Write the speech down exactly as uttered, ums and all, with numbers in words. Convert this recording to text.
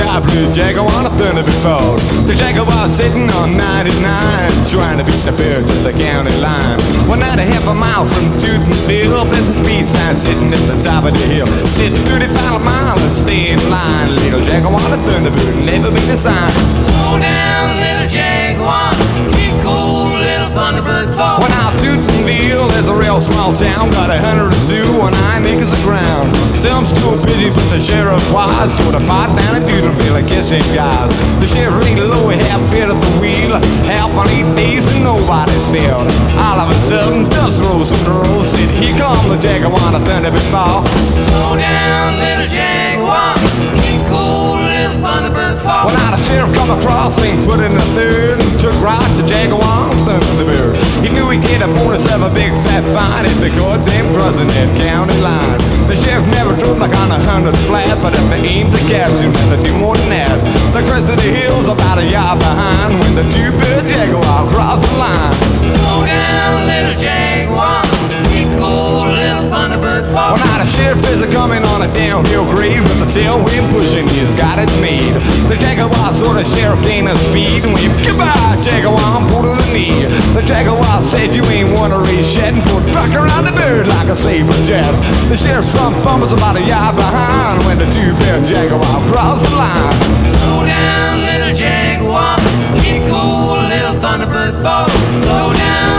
sharp blue Jaguar on a Thunderbird Ford. The Jaguar sitting on ninety-nine, trying to beat the bear to the county line. One night a half a mile from Tootenville, there's a speed sign sitting at the top of the hill. Said thirty-five miles and stay in line. Little Jaguar on a Thunderbird, never been a sign. Slow down, little Jaguar, big old little Thunderbird Ford. When out Tootenville is a real small town, got a hundred or two on nine acres of ground. Still I'm still busy, but the sheriff was toward a pot down in Tootenville and kissing guys. The sheriff laid low, half fit at the wheel, half on eight days and nobody's failed. All of a sudden, dust rose from the road, said, here come the Jaguar on a Thunderbird Ford. Slow down, little Jaguar, big old little Thunderbird Ford. When out the sheriff come across, ain't put in a third, and took right to Jaguar on a Thunderbird. He knew he'd get a bonus of a big fat fine if they caught them crossing that county line. The sheriff never drove like on a hundred flat, but if they aimed to catch him, then they do more than that. The crest of the hill's about a yard behind when the two-bit Jaguar crossed the line. Slow down, little Jaguar, big old little Thunderbird Ford. When out a sheriff is coming on a downhill grade with the tailwind pushing, he's got it made. The Jaguar sort of sheriff gained a speed and waved, goodbye, Jaguar, I'm pulled to the knee. The Jaguar said, you ain't want to race yet, and pulled back around the bird like a saber jet. The sheriff's front bump was about a yard behind when the two-bit Jaguar crossed the line. Slow down, little Jaguar, big old little Thunderbird Ford. Slow down.